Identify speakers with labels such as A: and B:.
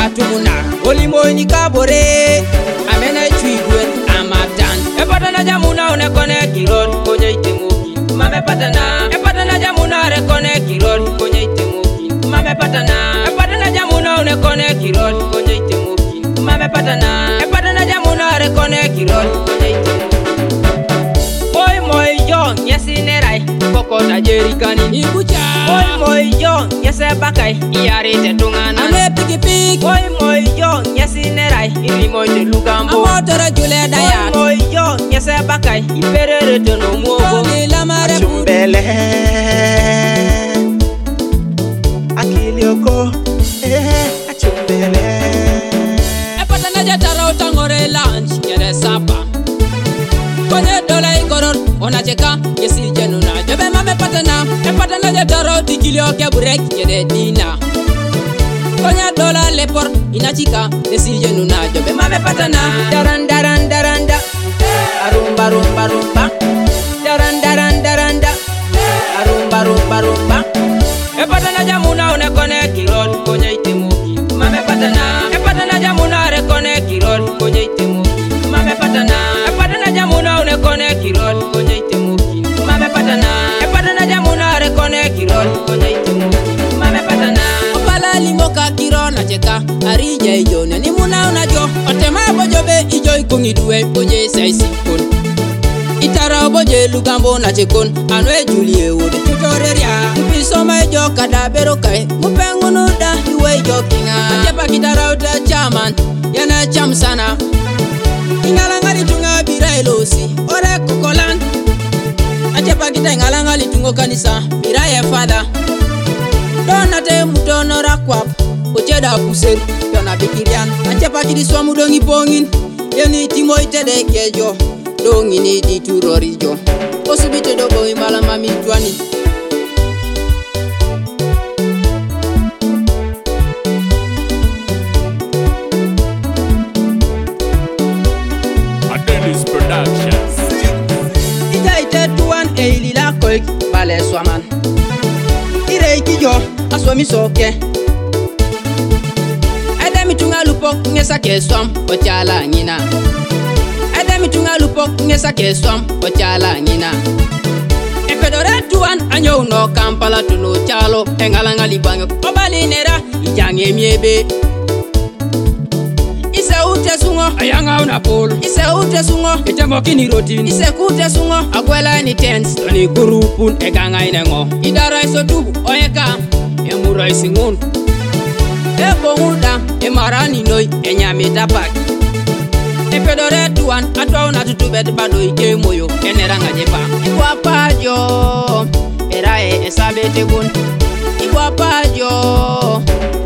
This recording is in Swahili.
A: atumuna olimo ni kabore amena chwigwe amatan epatana jamuna one kone kirol konye itemuki mame patana epatana jamuna re kone kirol konye itemuki mame patana epatana jamuna one kone kirol konye itemuki mame patana epatana jamuna re kone kirol konye itemuki boy moy yo yesine rai koko ta jerikani ikucha boy moy yo yese bakai yare te tungana ame piki boy moy yo yesine rai iri moy te lugambo amotara jule daya boy moy yo yese bakai iperere te no muogo la mare
B: chumbele akilioko achumbele
A: epatana jatara utangore lunch yere sapa konye dola igoror onacheka yesi jenuna jobe mame patana epatana jatara tikilio ke burek yede dina konye dola lepor inachika yesi jenuna jobe mame patana daran arumba rumba rumba daran arumba rumba epatana jamuna one kone kirol konye itemuki mame patana epatana jamuna re kone kirol konye itemuki mame patana epatana jamuna one kone kirol konye itemuki mame patana epatana jamuna re kone kirol konye itemuki mame patana opala limoka kirol nacheka arije ijone ni muna unajo otema bojobe ijo ikungiduwe oje saisikon itara boje lugambo nachekon anwe julie wode tutoreria mpisoma ijo kadabero kai mupengunu da iwe ijo kinga ajepa kitara uta chaman yana cham sana ingalangali tunga birailosi ore kokolan ajepa kita ingalangali tungo kanisa biraye father donate mutono rakwap ojeda kusen dona bikirian ajepa kidi swamudongi pongin yeni timo itede kejo dongi ni di turorijo osubite dogo imala mami twani
C: Adelis Productions
A: ite tuan eilila koik bale swaman ire ikijo aswami soke edemi tunga lupo ngesa keswam ochala ngina edemi tunga lupo ngesa keswam ochala ngina epedore tuan anyo no Kampala tuno chalo engalanga libango obali nera ijange miebe ise ute sungo ayanga una pol ise ute sungo itemo kini rotin ise kute sungo agwela ni tents toni kurupun eganga inengo idara iso tubu oyeka emura isingun ebo muda emarani noi enyami tapak epedore tuan atwa una tutubet bado ike moyo eneranga jepa ikwa pajo erae esabete gun ikwa pajo